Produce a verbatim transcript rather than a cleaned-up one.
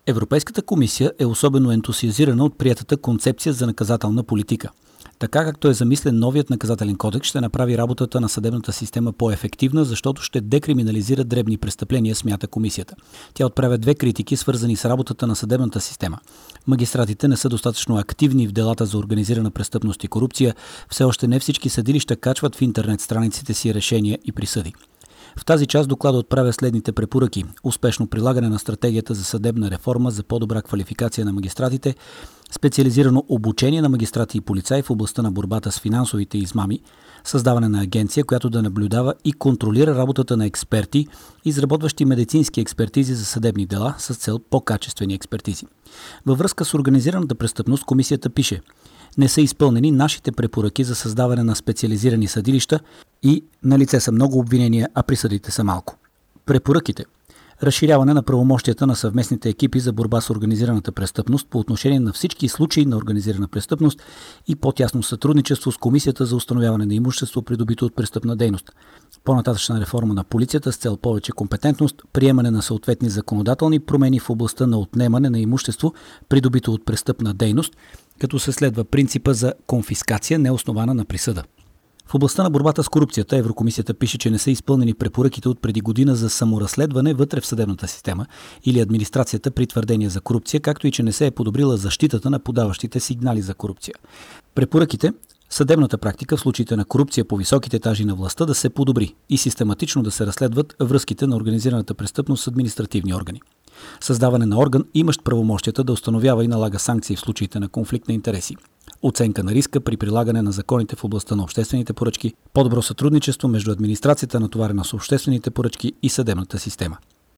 Европейската комисия е особено ентусиазирана от приетата концепция за наказателна политика. Така както е замислен, новият наказателен кодекс ще направи работата на съдебната система по-ефективна, защото ще декриминализира дребни престъпления, смята комисията. Тя отправя две критики, свързани с работата на съдебната система. Магистратите не са достатъчно активни в делата за организирана престъпност и корупция. Все още не всички съдилища качват в интернет страниците си решения и присъди. В тази част доклада отправя следните препоръки: успешно прилагане на стратегията за съдебна реформа за по-добра квалификация на магистратите, специализирано обучение на магистрати и полицаи в областта на борбата с финансовите измами, създаване на агенция, която да наблюдава и контролира работата на експерти, изработващи медицински експертизи за съдебни дела с цел по-качествени експертизи. Във връзка с организираната престъпност комисията пише: не са изпълнени нашите препоръки за създаване на специализирани съдилища и налице са много обвинения, а присъдите са малко. Препоръките: разширяване на правомощията на съвместните екипи за борба с организираната престъпност по отношение на всички случаи на организирана престъпност и по-тясно сътрудничество с Комисията за установяване на имущество, придобито от престъпна дейност. По-нататъчна реформа на полицията с цел повече компетентност, приемане на съответни законодателни промени в областта на отнемане на имущество, придобито от престъпна дейност, като се следва принципа за конфискация, неоснована на присъда. В областта на борбата с корупцията Еврокомисията пише, че не са изпълнени препоръките от преди година за саморазследване вътре в съдебната система или администрацията при твърдения за корупция, както и че не се е подобрила защитата на подаващите сигнали за корупция. Препоръките: съдебната практика в случаите на корупция по високите етажи на властта да се подобри и систематично да се разследват връзките на организираната престъпност с административни органи. Създаване на орган, имащ правомощията да установява и налага санкции в случаите на конфликт на интереси. Оценка на риска при прилагане на законите в областта на обществените поръчки, по-добро сътрудничество между администрацията, натоварена с обществените поръчки, и съдебната система.